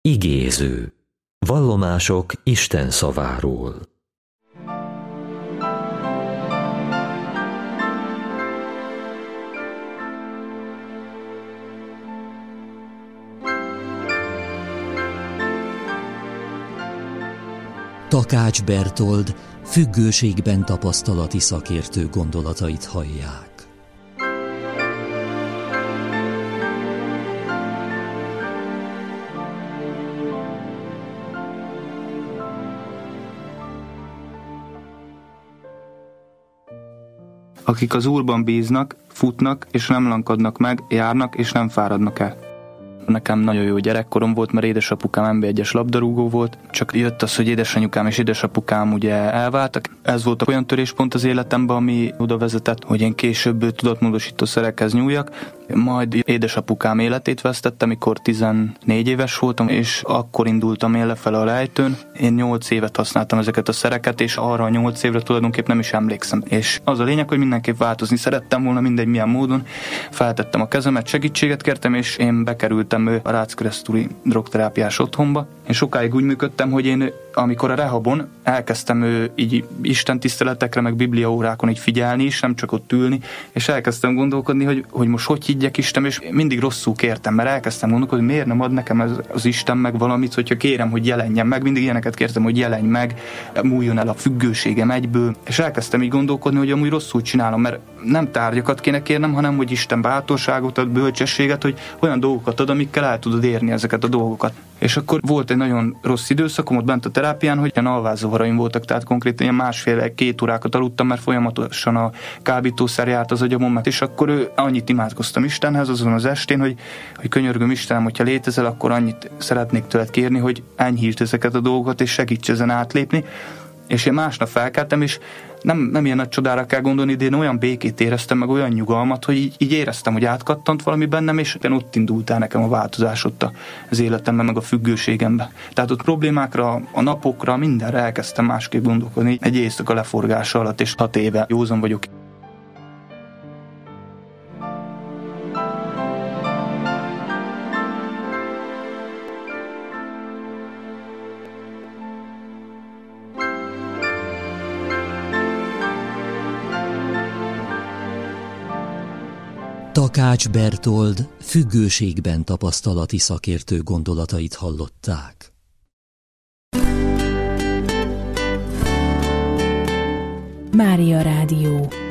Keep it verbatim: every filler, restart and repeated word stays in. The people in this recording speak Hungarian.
Igéző. Vallomások Isten szaváról. Takács Bertold függőségben tapasztalati szakértő gondolatait hallják. Akik az Úrban bíznak, futnak és nem lankadnak meg, járnak és nem fáradnak el. Nekem nagyon jó gyerekkorom volt, mert édesapukám en bé egyes labdarúgó volt, csak jött az, hogy édesanyukám és édesapukám ugye elváltak. Ez volt olyan töréspont az életemben, ami oda vezetett, hogy én később tudatmódosító szerekhez nyúljak. Majd édesapukám életét vesztettem, amikor tizennégy éves voltam, és akkor indultam én lefele a lejtőn. Én nyolc évet használtam ezeket a szereket, és arra a nyolc évre tulajdonképp nem is emlékszem. És az a lényeg, hogy mindenképp változni szerettem volna, mindegy milyen módon. Feltettem a kezemet, segítséget kértem, és én bekerültem a Rácz-Keresztúri drogterápiás otthonba. Én sokáig úgy működtem, hogy én amikor a rehabon elkezdtem ő, így istentiszteletekre, meg bibliaórákon így figyelni is, nem csak ott ülni, és elkezdtem gondolkodni, hogy, hogy most hogy higgyek Isten, és mindig rosszul kértem, mert elkezdtem gondolkodni, hogy miért nem ad nekem ez, az Isten meg valamit, hogyha kérem, hogy jelenjen meg, mindig ilyeneket kértem, hogy jelenj meg, múljon el a függőségem egyből, és elkezdtem így gondolkodni, hogy amúgy rosszul csinálom, mert nem tárgyakat kéne kérnem, hanem hogy Isten bátorságot ad, bölcsességet, hogy olyan dolgokat ad, amikkel el tudod érni ezeket a dolgokat. És akkor volt egy nagyon rossz időszakom ott bent a terápián, hogy ilyen alvászavaraim voltak, tehát konkrétan ilyen másfél-két órákat aludtam, mert folyamatosan a kábítószer járt az agyamon, és akkor ő, annyit imádkoztam Istenhez azon az estén, hogy, hogy könyörgöm Istenem, hogyha létezel, akkor annyit szeretnék tőled kérni, hogy enyhítsd ezeket a dolgokat, és segíts ezen átlépni. És én másnap felkeltem, és nem, nem ilyen nagy csodára kell gondolni, de én olyan békét éreztem, meg olyan nyugalmat, hogy így, így éreztem, hogy átkattant valami bennem, és ott indult el nekem a változás ott az életemben, meg a függőségemben. Tehát ott problémákra, a napokra, mindenre elkezdtem másképp gondolkodni. Egy éjszaka leforgása alatt, és hat éve józan vagyok. Takács Bertold függőségben tapasztalati szakértő gondolatait hallották. Mária Rádió.